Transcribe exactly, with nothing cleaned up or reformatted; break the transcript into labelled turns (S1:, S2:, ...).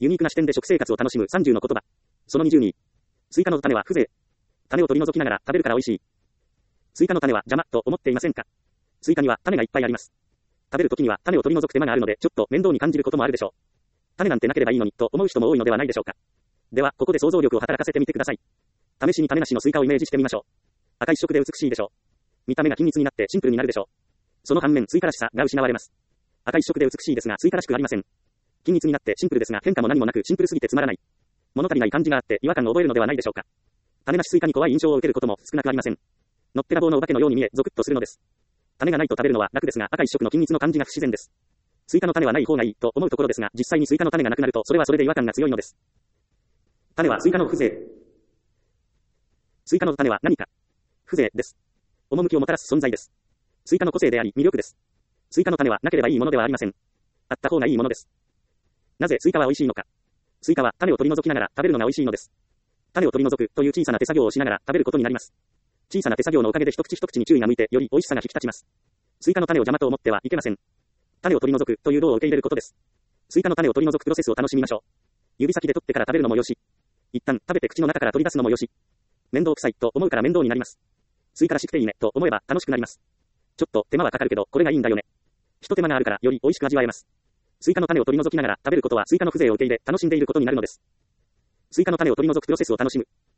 S1: ユニークな視点で食生活を楽しむさんじゅうの言葉。そのにじゅうに。スイカの種は風情。種を取り除きながら食べるから美味しい。スイカの種は邪魔と思っていませんか？スイカには種がいっぱいあります。食べるときには種を取り除く手間があるのでちょっと面倒に感じることもあるでしょう。種なんてなければいいのにと思う人も多いのではないでしょうか。ではここで想像力を働かせてみてください。試しに種なしのスイカをイメージしてみましょう。赤一色で美しいでしょう。見た目が均一になってシンプルになるでしょう。その反面スイカらしさが失われます。赤一色で美しいですがスイカらしくありません。均一になってシンプルですが変化も何もなくシンプルすぎてつまらない。物足りない感じがあって違和感を覚えるのではないでしょうか。種なしスイカに怖い印象を受けることも少なくありません。のっぺらぼうのお化けのように見えゾクッとするのです。種がないと食べるのは楽ですが赤一色の均一の感じが不自然です。スイカの種はない方がいいと思うところですが実際にスイカの種がなくなるとそれはそれで違和感が強いのです。種はスイカの風情。スイカの種は何か。風情です。趣をもたらす存在です。スイカの個性であり魅力です。スイカの種はなければいいものではありません。あった方がいいものです。なぜスイカは美味しいのか。スイカは種を取り除きながら食べるのが美味しいのです。種を取り除くという小さな手作業をしながら食べることになります。小さな手作業のおかげで一口一口に注意が向いてより美味しさが引き立ちます。スイカの種を邪魔と思ってはいけません。種を取り除くという労を受け入れることです。スイカの種を取り除くプロセスを楽しみましょう。指先で取ってから食べるのもよし。一旦食べて口の中から取り出すのもよし。面倒くさいと思うから面倒になります。スイカらしくていいねと思えば楽しくなります。ちょっと手間はかかるけどこれがいいんだよね。一手間があるからより美味しく味わえます。スイカの種を取り除きながら食べることはスイカの風情を受け入れ楽しんでいることになるのです。スイカの種を取り除くプロセスを楽しむ。